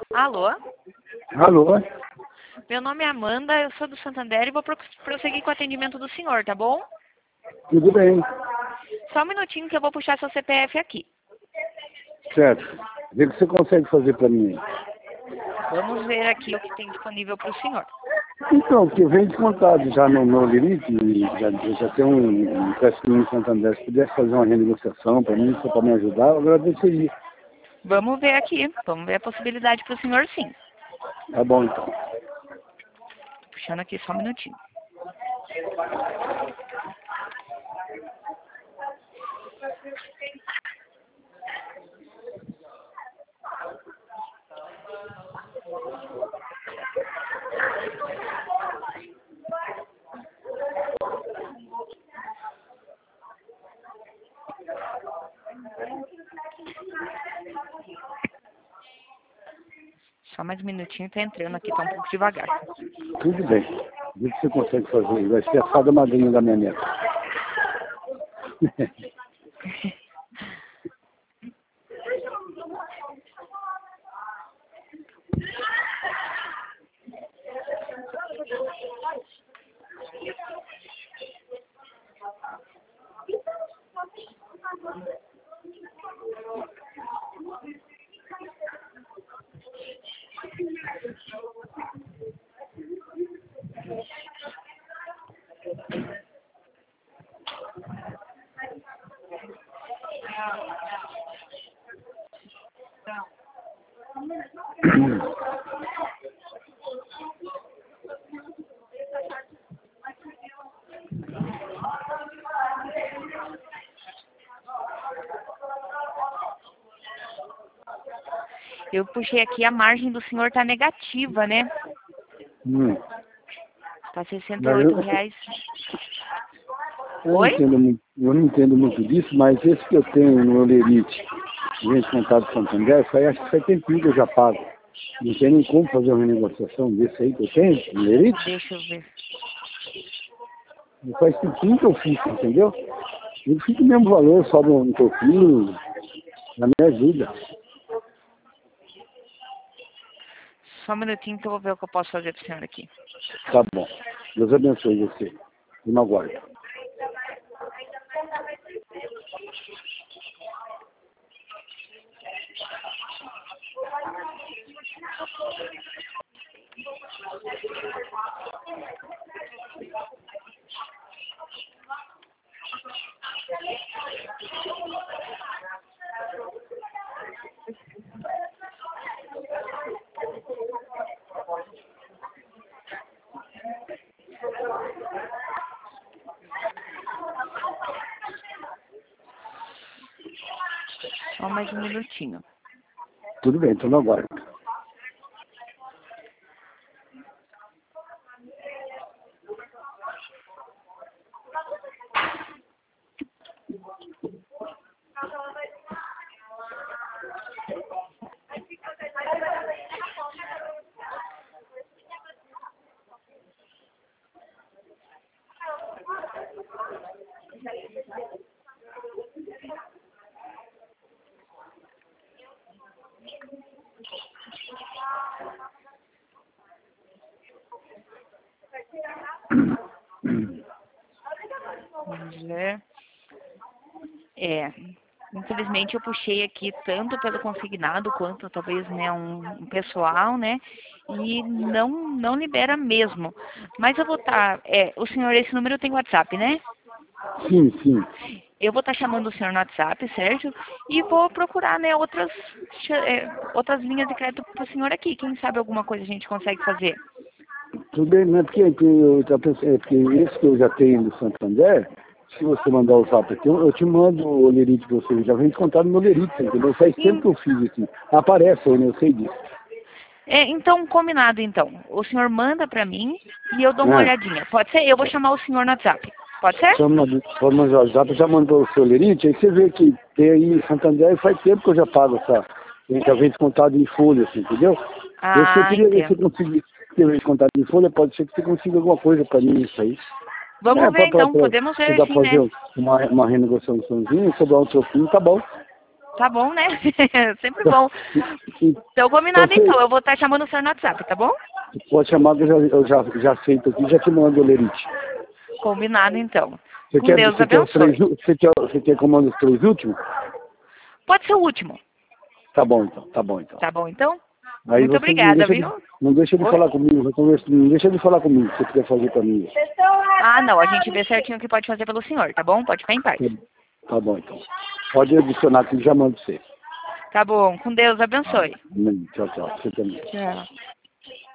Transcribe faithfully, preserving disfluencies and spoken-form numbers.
Alô? Alô? Meu nome é Amanda, eu sou do Santander e vou pro- prosseguir com o atendimento do senhor, tá bom? Tudo bem. Só um minutinho que eu vou puxar seu C P F aqui. Certo. Vê o que você consegue fazer para mim. Vamos ver aqui o que tem disponível para o senhor. Então, porque vem descontado já no meu limite, já, já tem um, um empréstimo em Santander. Se pudesse fazer uma renegociação para mim, só para me ajudar, eu agradeceria. Vamos ver aqui, vamos ver a possibilidade para o senhor sim. Tá bom, então. Puxando aqui só um minutinho. Só mais um minutinho, tá entrando aqui, tá um pouco devagar. Tudo bem. Vê o que você consegue fazer. Vai ser a fada madrinha da minha neta. Eu puxei aqui, a margem do senhor tá negativa, né? Hum. Tá sessenta e oito reais. Eu não, Oi? entendo, muito- eu não entendo muito disso, mas esse que eu tenho no Olerite, gente contado de Santander, isso aí acho que faz tempinho que eu já pago. Não tem nem como fazer uma renegociação desse aí que eu tenho, no Olerite. Deixa eu ver. Faz tempinho que eu fiz, entendeu? Eu fico o mesmo valor, sobe um pouquinho, na minha ajuda. Só um minutinho que eu vou ver o que eu posso fazer pro senhor aqui. Tá bom. Deus abençoe você. E não aguardo. Só mais um minutinho. Tudo bem, então não aguardo. Vamos ver. É, infelizmente eu puxei aqui tanto pelo consignado quanto talvez, né, um, um pessoal, né, e não, não libera mesmo. Mas eu vou estar, é, o senhor, esse número tem WhatsApp, né? Sim, sim. Eu vou estar chamando o senhor no WhatsApp, certo? E vou procurar, né, outras, é, outras linhas de crédito para o senhor aqui. Quem sabe alguma coisa a gente consegue fazer. Tudo bem, não é porque, porque eu já pensei, é porque esse que eu já tenho do Santander, se você mandar o zap aqui, eu, eu te mando o Olerite para você, já vem descontado no Olerite, entendeu? Faz tempo que eu fiz aqui. Aparece aí, né? Eu sei disso. É, então, combinado, então. O senhor manda para mim e eu dou uma Ah. olhadinha. Pode ser? Eu vou chamar o senhor no WhatsApp. Pode ser? Chama, pode mandar o zap, já mandou o seu Olerite, aí você vê que tem aí em Santander, faz tempo que eu já pago essa, ele já vem descontado em folha, assim, entendeu? Eu só Ah, queria ver se entendo. eu conseguir ter descontado em folha, pode ser que você consiga alguma coisa para mim isso aí. Vamos É, ver pra, pra, então, pra, podemos se ver dá sim, pra fazer né? uma, uma renegociaçãozinha, sobrar um troquinho, tá bom. Tá bom, né? Sempre bom. Então, combinado então. Eu vou estar chamando o senhor no WhatsApp, tá bom? Pode chamar que eu já, eu já, já aceito aqui, já te mando o lerite. Combinado então. Você Com quer, Deus você quer, os abençoe. três, você quer, você quer que eu mande os três últimos? Pode ser o último. Tá bom então, tá bom então. Tá bom então? Aí Muito você obrigada, não deixa viu? De, não deixa de Oi? falar comigo, eu converso, não deixa de falar comigo, se você quiser fazer pra mim. Ah, não. A gente vê certinho o que pode fazer pelo senhor, tá bom? Pode ficar em paz. Tá, tá bom então. Pode adicionar que eu já mando você. Tá bom. Com Deus abençoe. Amém. Tchau, tchau. Você também. Tchau.